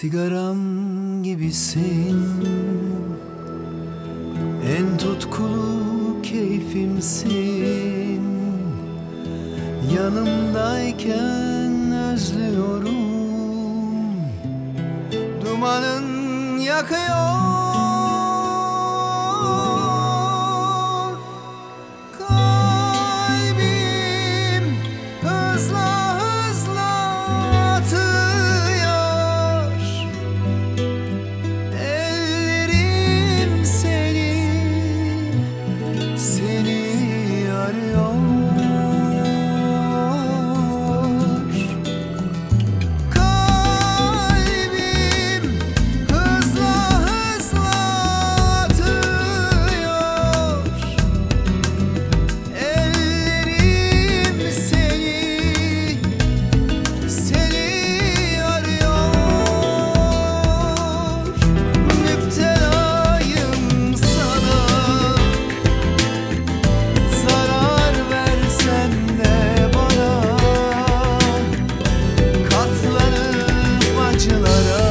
Sigaram gibisin, en tutkulu keyfimsin. Yanımdayken özlüyorum, dumanın yakıyor. Kalbim hızla hızla atıyor. Ellerim seni arıyor. Kalbim hızla hızla atıyor. Ellerim seni arıyor. Müptelayım sana, zarar versen de bana. Katlanıp acılara,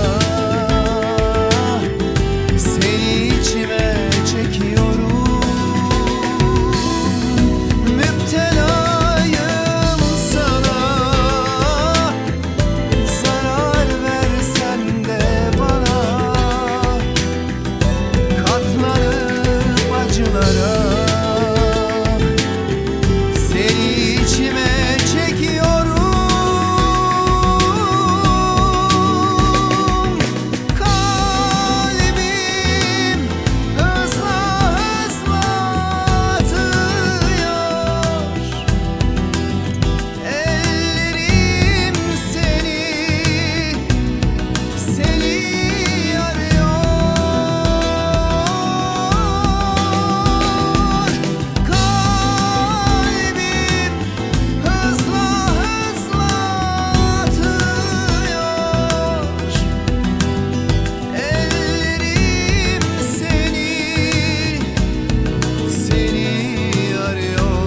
seni içime çekiyorum. Müptelayım sana, zarar versen de bana. Katlanıp acılara, seni içime çekiyorum. Kalbim hızla hızla atıyor. Ellerim seni arıyor. Kalbim hızla hızla atıyor. Ellerim seni arıyor.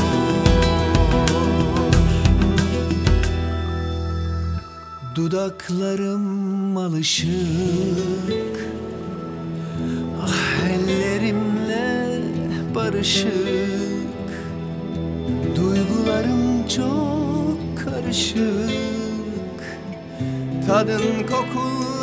Dudaklarım alışık, ah ellerimle barışık. Duygularım çok karışık, tadın kokulu